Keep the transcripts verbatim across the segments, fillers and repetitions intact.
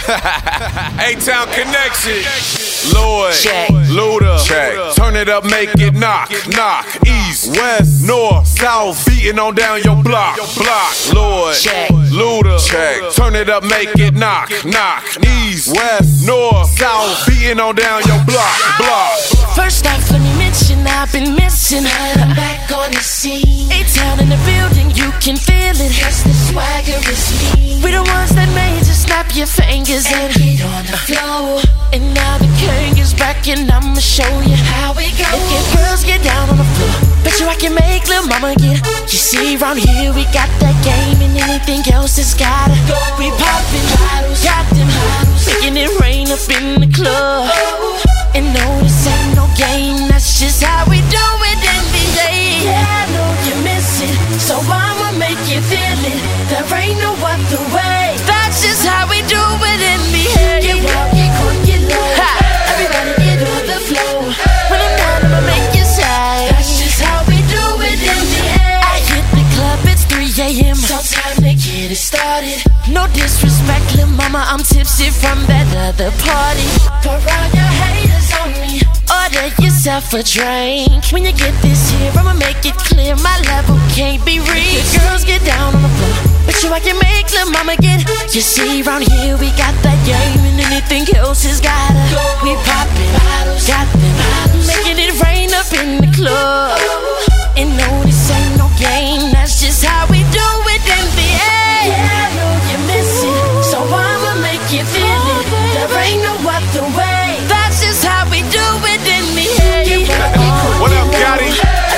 A-Town Connection. Lloyd, check. Luda, check. Turn it up, make it knock, knock. East, west, north, south, beating on down your block, block. Lloyd, check. Luda, check. Turn it up, make it knock, knock. East, west, north, south, beating on down your block, block. First off, let me mention I've been missing. I'm back on the scene. A-Town in the building, you can feel it. Yes, the swagger is me. We the ones that made you snap your fingers and, and get on the floor. And now the king is back and I'ma show you how we go. If your girls get down on the floor, bet you I can make lil' mama get. You see, round here we got that game and anything else is gotta go. We poppin' bottles, got them bottles, making it rain up in the club. And no, this ain't no game, that's just how we do it, N B A. Yeah, I know you miss it, so I'ma make you feel it. There ain't no other way, that's just how we do it, N B A. Get wild, get cool, get low, everybody get on the floor. When I'm done, I'ma make you say, that's just how we do it, N B A. I hit the club, it's three A M, so time to get it started. No disrespect, lil' mama, I'm tipsy from that other party. For all your haters on me, order yourself a drink. When you get this here, I'ma make it clear my level can't be reached. The girls get down on the floor, bet you I can make lil' mama get. You see, round here we got that game and anything else is gotta go. We poppin' bottles, got them bottles, making it rain up in the club. And no, this ain't no game, that's just how we do it, N B A. Yeah, I know you miss it, so I'ma make you feel it. There ain't no other way, that's just how we do it, N B A. What up, Gotti?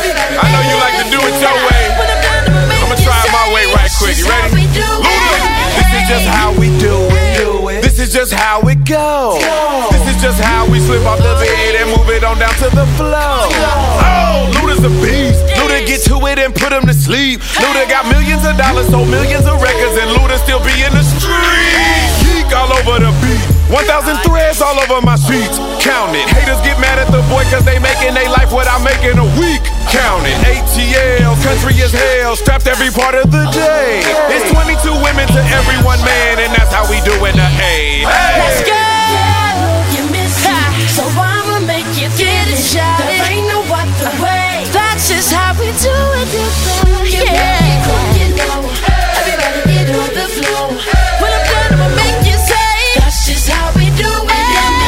I know you like to do it your way. I'ma try it my way right quick. You ready? Luda, this is just how we do it. This is just how it goes. This is just how we slip off the bed and move it on down to the floor. Oh, Luda's a beast. Luda get to it and put him to sleep. Luda got millions of dollars, sold millions of records, and Luda still be in the street. Geek all over the beat. one thousand threads all over my sheets. Count it. Haters get mad at the boy cause they making they life what I make in a week. Count it. A T L, country as hell, strapped every part of the day. It's twenty-two women to every one man, and that's how we do in the A. Hey. Let's go! Yeah, I know you miss it, so I'ma make you get it, shot. There ain't no other way, that's just how we do it, yeah. Yeah. You know, everybody get on the floor. When I'm done, I'ma make you say, that's just how we do it,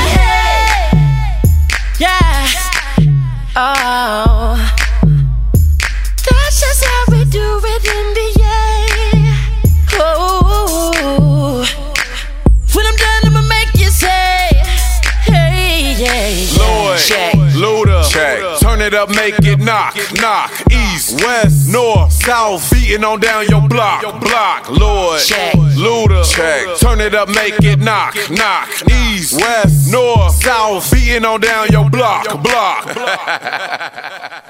yeah. Yeah. Oh, that's just how we do it in the A. Oh, when I'm done, I'ma make you say, hey, yeah. Lloyd, check. Luda, check. Turn it up, make it knock, knock. East, west, north, south, beating on down your block, block. Lloyd, check. Luda, check. Turn it up, make it knock, knock. East, west, north, south, beating on down your block, block.